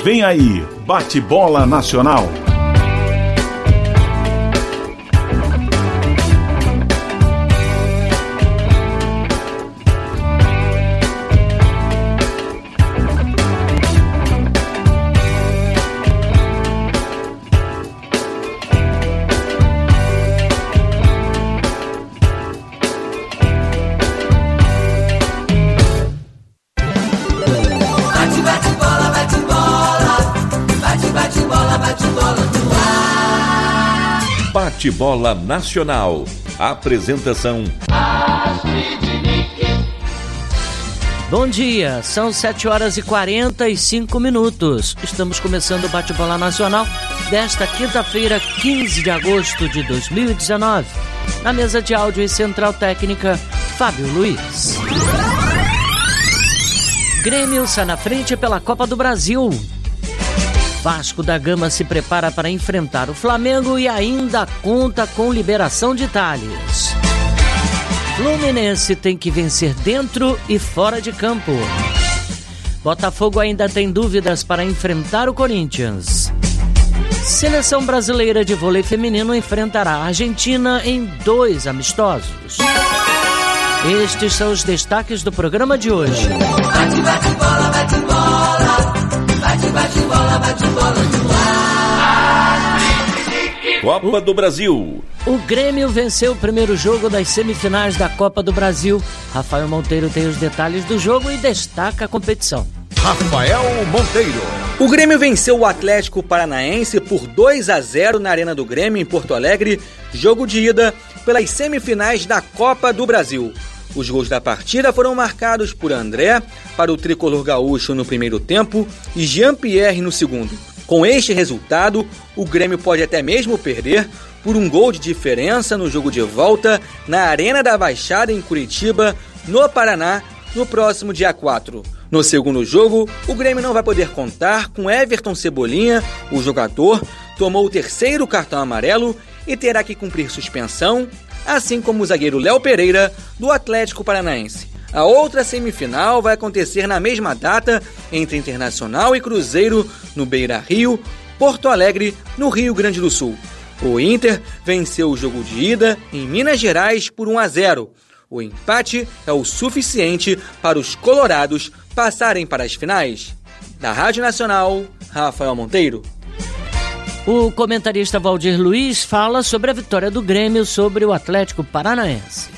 Vem aí, Bate-Bola Nacional. Bate-Bola Nacional. Apresentação. Bom dia, são 7h45. Estamos começando o Bate-Bola Nacional desta quinta-feira, 15 de agosto de 2019. Na mesa de áudio e central técnica, Fábio Luiz. Grêmio sai na frente pela Copa do Brasil. Vasco da Gama se prepara para enfrentar o Flamengo e ainda conta com liberação de Tales. Fluminense tem que vencer dentro e fora de campo. Botafogo ainda tem dúvidas para enfrentar o Corinthians. Seleção brasileira de vôlei feminino enfrentará a Argentina em 2 amistosos. Estes são os destaques do programa de hoje. Bate, bate, bola, bate, bola. Bate, bate, bola, bate, bola no ar. Copa do Brasil. O Grêmio venceu o primeiro jogo das semifinais da Copa do Brasil. Rafael Monteiro tem os detalhes do jogo e destaca a competição. Rafael Monteiro. O Grêmio venceu o Atlético Paranaense por 2-0 na Arena do Grêmio, em Porto Alegre, jogo de ida pelas semifinais da Copa do Brasil. Os gols da partida foram marcados por André para o tricolor gaúcho no primeiro tempo e Jean-Pierre no segundo. Com este resultado, o Grêmio pode até mesmo perder por um gol de diferença no jogo de volta na Arena da Baixada em Curitiba, no Paraná, no próximo dia 4. No segundo jogo, o Grêmio não vai poder contar com Everton Cebolinha. O jogador tomou o terceiro cartão amarelo e terá que cumprir suspensão, assim como o zagueiro Léo Pereira, do Atlético Paranaense. A outra semifinal vai acontecer na mesma data entre Internacional e Cruzeiro, no Beira-Rio, Porto Alegre, no Rio Grande do Sul. O Inter venceu o jogo de ida em Minas Gerais por 1-0. O empate é o suficiente para os colorados passarem para as finais. Da Rádio Nacional, Rafael Monteiro. O comentarista Valdir Luiz fala sobre a vitória do Grêmio sobre o Atlético Paranaense.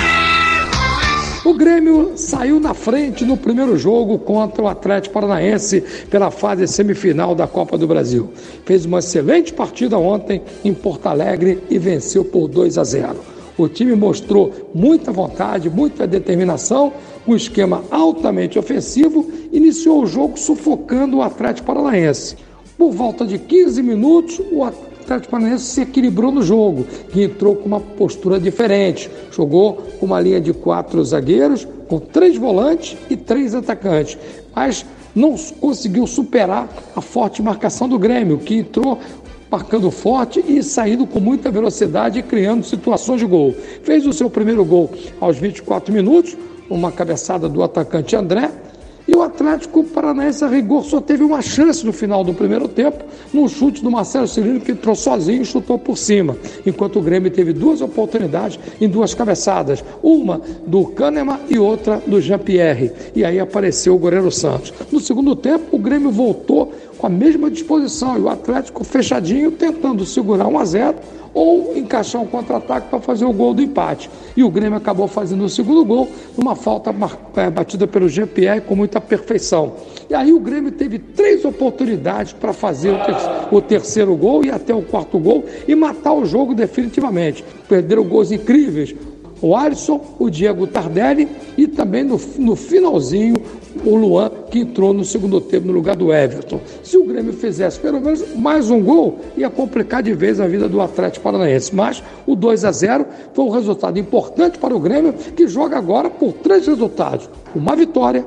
O Grêmio saiu na frente no primeiro jogo contra o Atlético Paranaense pela fase semifinal da Copa do Brasil. Fez uma excelente partida ontem em Porto Alegre e venceu por 2-0. O time mostrou muita vontade, muita determinação, um esquema altamente ofensivo, iniciou o jogo sufocando o Atlético Paranaense. Por volta de 15 minutos, o Atlético Paranaense se equilibrou no jogo, que entrou com uma postura diferente. Jogou com uma linha de 4 zagueiros, com 3 volantes e 3 atacantes. Mas não conseguiu superar a forte marcação do Grêmio, que entrou marcando forte e saindo com muita velocidade e criando situações de gol. Fez o seu primeiro gol aos 24 minutos, uma cabeçada do atacante André, e o Atlético Paranaense, a rigor, só teve uma chance no final do primeiro tempo, num chute do Marcelo Cirino, que entrou sozinho e chutou por cima, enquanto o Grêmio teve 2 oportunidades em 2 cabeçadas, uma do Kahneman e outra do Jean-Pierre, e aí apareceu o goleiro Santos. No segundo tempo, o Grêmio voltou com a mesma disposição e o Atlético fechadinho, tentando segurar 1-0 ou encaixar um contra-ataque para fazer o gol do empate. E o Grêmio acabou fazendo o segundo gol numa falta batida pelo Jean-Pierre com muita perfeição. E aí o Grêmio teve 3 oportunidades para fazer o terceiro gol e até o quarto gol e matar o jogo definitivamente. Perderam gols incríveis. O Alisson, o Diego Tardelli e também no finalzinho o Luan, que entrou no segundo tempo no lugar do Everton. Se o Grêmio fizesse pelo menos mais um gol, ia complicar de vez a vida do Atlético Paranaense. Mas o 2-0 foi um resultado importante para o Grêmio, que joga agora por 3 resultados. Uma vitória,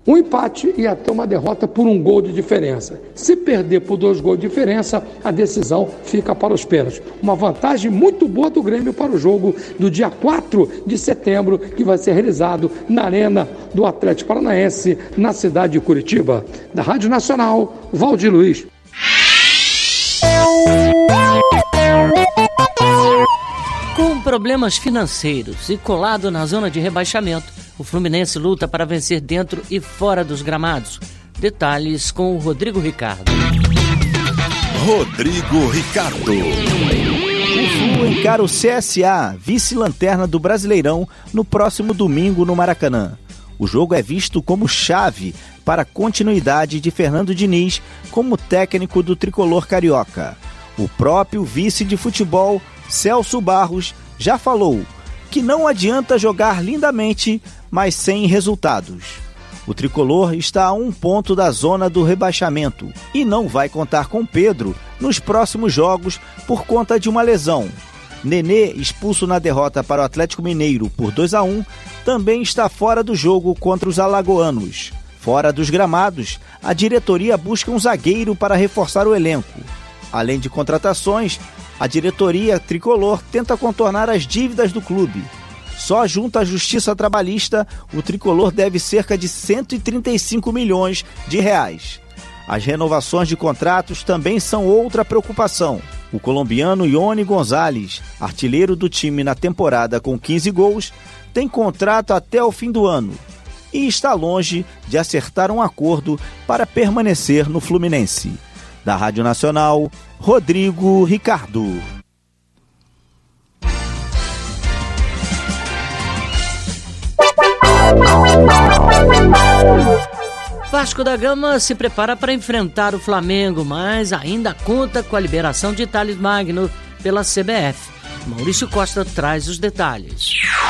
Um empate e até uma derrota por 1 gol de diferença. Se perder por 2 gols de diferença, a decisão fica para os pênaltis. Uma vantagem muito boa do Grêmio para o jogo do dia 4 de setembro, que vai ser realizado na Arena do Atlético Paranaense, na cidade de Curitiba. Da Rádio Nacional, Valdir Luiz. Com problemas financeiros e colado na zona de rebaixamento, o Fluminense luta para vencer dentro e fora dos gramados. Detalhes com o Rodrigo Ricardo. Rodrigo Ricardo. O Flu encara o CSA, vice-lanterna do Brasileirão, no próximo domingo no Maracanã. O jogo é visto como chave para a continuidade de Fernando Diniz como técnico do tricolor carioca. O próprio vice de futebol, Celso Barros, já falou que não adianta jogar lindamente, mas sem resultados. O tricolor está a 1 ponto da zona do rebaixamento e não vai contar com Pedro nos próximos jogos por conta de uma lesão. Nenê, expulso na derrota para o Atlético Mineiro por 2-1, também está fora do jogo contra os alagoanos. Fora dos gramados, a diretoria busca um zagueiro para reforçar o elenco. Além de contratações, a diretoria tricolor tenta contornar as dívidas do clube. Só junto à Justiça Trabalhista, o tricolor deve cerca de 135 milhões de reais. As renovações de contratos também são outra preocupação. O colombiano Ione Gonzalez, artilheiro do time na temporada com 15 gols, tem contrato até o fim do ano e está longe de acertar um acordo para permanecer no Fluminense. Da Rádio Nacional, Rodrigo Ricardo. Vasco da Gama se prepara para enfrentar o Flamengo, mas ainda conta com a liberação de Thales Magno pela CBF. Maurício Costa traz os detalhes.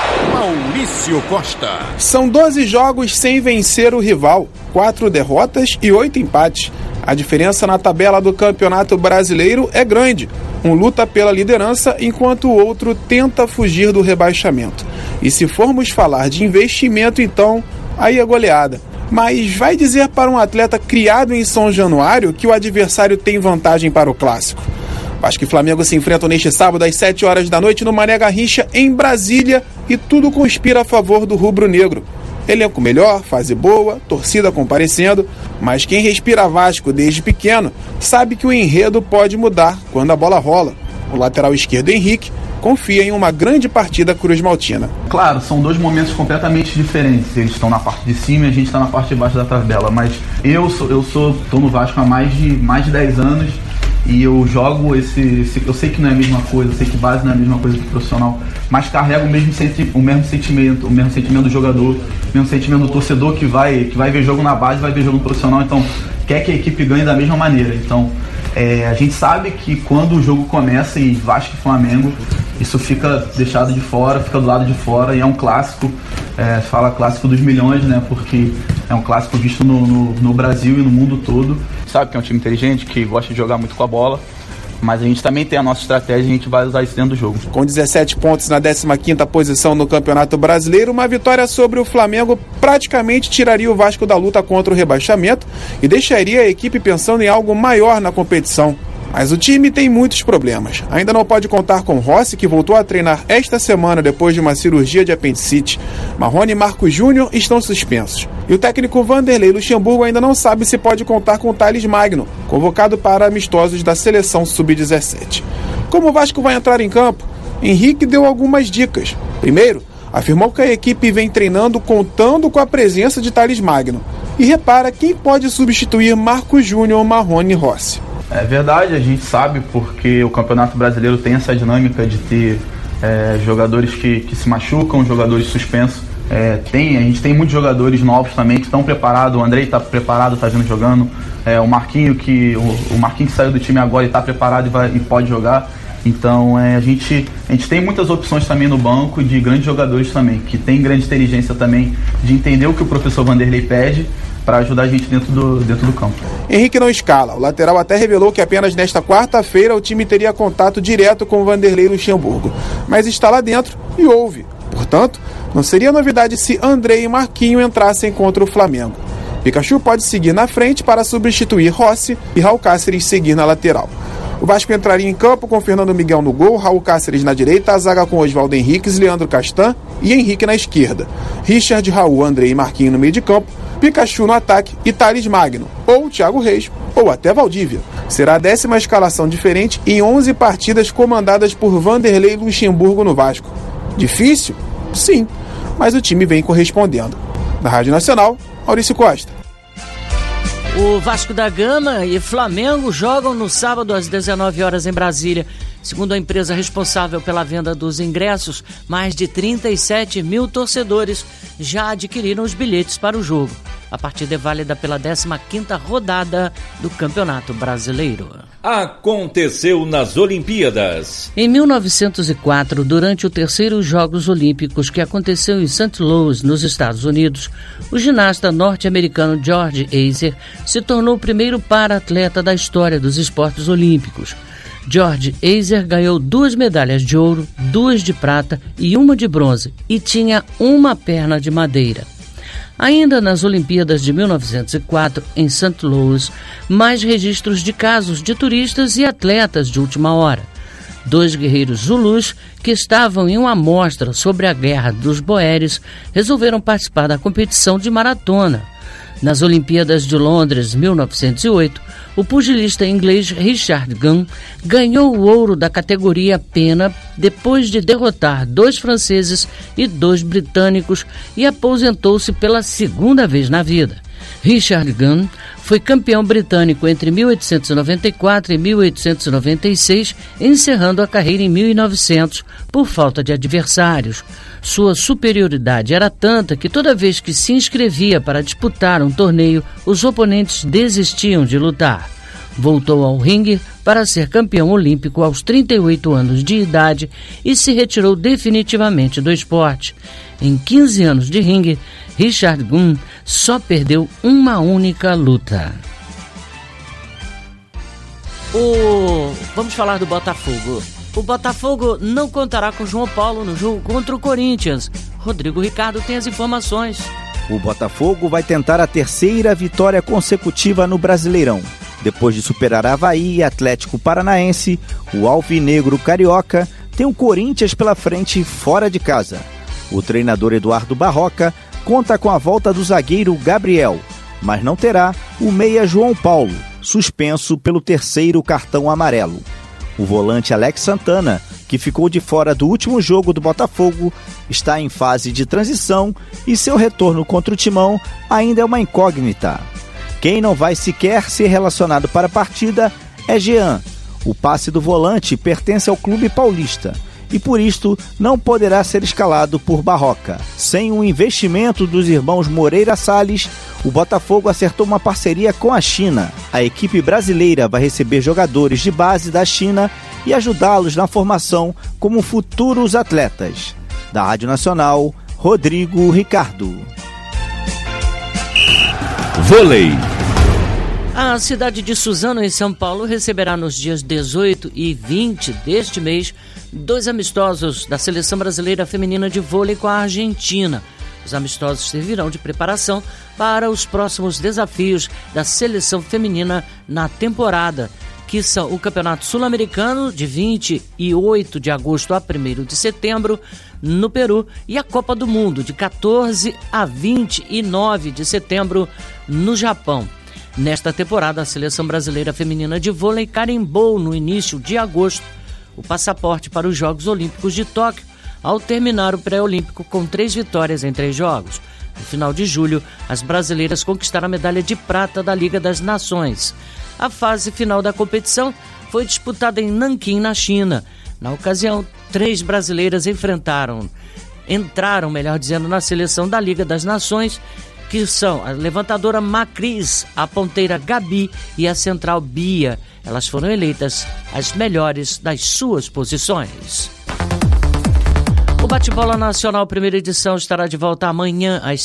Maurício Costa. São 12 jogos sem vencer o rival, 4 derrotas e 8 empates. A diferença na tabela do Campeonato Brasileiro é grande. Um luta pela liderança, enquanto o outro tenta fugir do rebaixamento. E se formos falar de investimento, então, aí é goleada. Mas vai dizer para um atleta criado em São Januário que o adversário tem vantagem para o clássico? Vasco e Flamengo se enfrentam neste sábado às 7 horas da noite no Mané Garrincha, em Brasília, e tudo conspira a favor do rubro-negro. Elenco melhor, fase boa, torcida comparecendo, mas quem respira Vasco desde pequeno sabe que o enredo pode mudar quando a bola rola. O lateral esquerdo Henrique confia em uma grande partida cruzmaltina. Claro, são 2 momentos completamente diferentes. Eles estão na parte de cima e a gente está na parte de baixo da tabela, mas eu estou no Vasco há mais de 10 anos e eu jogo eu sei que não é a mesma coisa, eu sei que base não é a mesma coisa que profissional, mas carrego o mesmo sentimento do jogador, o mesmo sentimento do torcedor que vai ver jogo na base, vai ver jogo no profissional, então quer que a equipe ganhe da mesma maneira. Então a gente sabe que quando o jogo começa em Vasco e Flamengo, isso fica deixado de fora, fica do lado de fora, e é um clássico, fala clássico dos milhões, né? Porque é um clássico visto no Brasil e no mundo todo. Sabe que é um time inteligente, que gosta de jogar muito com a bola, mas a gente também tem a nossa estratégia e a gente vai usar isso dentro do jogo. Com 17 pontos na 15ª posição no Campeonato Brasileiro, uma vitória sobre o Flamengo praticamente tiraria o Vasco da luta contra o rebaixamento e deixaria a equipe pensando em algo maior na competição. Mas o time tem muitos problemas. Ainda não pode contar com Rossi, que voltou a treinar esta semana depois de uma cirurgia de apendicite. Marrone e Marcos Júnior estão suspensos. E o técnico Vanderlei Luxemburgo ainda não sabe se pode contar com Thales Magno, convocado para amistosos da seleção sub-17. Como o Vasco vai entrar em campo? Henrique deu algumas dicas. Primeiro, afirmou que a equipe vem treinando contando com a presença de Thales Magno. E repara quem pode substituir Marcos Júnior, Marrone e Rossi. É verdade, a gente sabe, porque o Campeonato Brasileiro tem essa dinâmica de ter jogadores que se machucam, jogadores suspensos. A gente tem muitos jogadores novos também que estão preparados. O Andrei está preparado, está vindo jogando. O Marquinho que saiu do time agora e está preparado e pode jogar. Então a gente tem muitas opções também no banco de grandes jogadores também, que tem grande inteligência também de entender o que o professor Vanderlei pede para ajudar a gente dentro do campo. Henrique não escala. O lateral até revelou que apenas nesta quarta-feira o time teria contato direto com o Vanderlei Luxemburgo. Mas está lá dentro e ouve. Portanto, não seria novidade se Andrei e Marquinho entrassem contra o Flamengo. Pikachu pode seguir na frente para substituir Rossi e Raul Cáceres seguir na lateral. O Vasco entraria em campo com Fernando Miguel no gol, Raul Cáceres na direita, a zaga com Oswaldo Henriques, Leandro Castan e Henrique na esquerda. Richard, Raul, André e Marquinhos no meio de campo, Pikachu no ataque e Thales Magno, ou Thiago Reis, ou até Valdívia. Será a 10ª escalação diferente em 11 partidas comandadas por Vanderlei Luxemburgo no Vasco. Difícil? Sim, mas o time vem correspondendo. Na Rádio Nacional, Maurício Costa. O Vasco da Gama e Flamengo jogam no sábado às 19 horas em Brasília. Segundo a empresa responsável pela venda dos ingressos, mais de 37 mil torcedores já adquiriram os bilhetes para o jogo. A partida é válida pela 15ª rodada do Campeonato Brasileiro. Aconteceu nas Olimpíadas. Em 1904, durante o terceiro Jogos Olímpicos que aconteceu em St. Louis, nos Estados Unidos, o ginasta norte-americano George Eiser se tornou o primeiro para-atleta da história dos esportes olímpicos. George Eiser ganhou 2 medalhas de ouro, 2 de prata e 1 de bronze, e tinha uma perna de madeira. Ainda nas Olimpíadas de 1904, em St. Louis, mais registros de casos de turistas e atletas de última hora. 2 guerreiros zulus que estavam em uma amostra sobre a Guerra dos Boeres resolveram participar da competição de maratona. Nas Olimpíadas de Londres, 1908, o pugilista inglês Richard Gunn ganhou o ouro da categoria pena depois de derrotar 2 franceses e 2 britânicos e aposentou-se pela 2ª vez na vida. Richard Gunn foi campeão britânico entre 1894 e 1896, encerrando a carreira em 1900 por falta de adversários. Sua superioridade era tanta que toda vez que se inscrevia para disputar um torneio, os oponentes desistiam de lutar. Voltou ao ringue para ser campeão olímpico aos 38 anos de idade e se retirou definitivamente do esporte. Em 15 anos de ringue, Richard Gunn só perdeu uma única luta. Vamos falar do Botafogo. O Botafogo não contará com João Paulo no jogo contra o Corinthians. Rodrigo Ricardo tem as informações. O Botafogo vai tentar a 3ª vitória consecutiva no Brasileirão. Depois de superar Avaí e Atlético Paranaense, o alvinegro carioca tem o Corinthians pela frente fora de casa. O treinador Eduardo Barroca conta com a volta do zagueiro Gabriel, mas não terá o meia João Paulo, suspenso pelo 3º cartão amarelo. O volante Alex Santana, que ficou de fora do último jogo do Botafogo, está em fase de transição e seu retorno contra o Timão ainda é uma incógnita. Quem não vai sequer ser relacionado para a partida é Jean. O passe do volante pertence ao clube paulista e por isto não poderá ser escalado por Barroca. Sem o investimento dos irmãos Moreira Salles, o Botafogo acertou uma parceria com a China. A equipe brasileira vai receber jogadores de base da China e ajudá-los na formação como futuros atletas. Da Rádio Nacional, Rodrigo Ricardo. Vôlei. A cidade de Suzano, em São Paulo, receberá nos dias 18 e 20 deste mês 2 amistosos da Seleção Brasileira Feminina de Vôlei com a Argentina. Os amistosos servirão de preparação para os próximos desafios da seleção feminina na temporada, que são o Campeonato Sul-Americano, de 28 de agosto a 1º de setembro, no Peru, e a Copa do Mundo, de 14 a 29 de setembro, no Japão. Nesta temporada, a Seleção Brasileira Feminina de Vôlei carimbou, no início de agosto, o passaporte para os Jogos Olímpicos de Tóquio, ao terminar o pré-olímpico com 3 vitórias em 3 jogos. No final de julho, as brasileiras conquistaram a medalha de prata da Liga das Nações. A fase final da competição foi disputada em Nanquim, na China. Na ocasião, 3 brasileiras entraram na seleção da Liga das Nações, que são a levantadora Macris, a ponteira Gabi e a central Bia. Elas foram eleitas as melhores das suas posições. O Bate-Bola Nacional, primeira edição, estará de volta amanhã às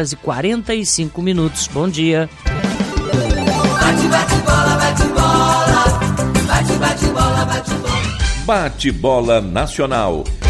7h45. Bom dia. Bate-Bola Nacional.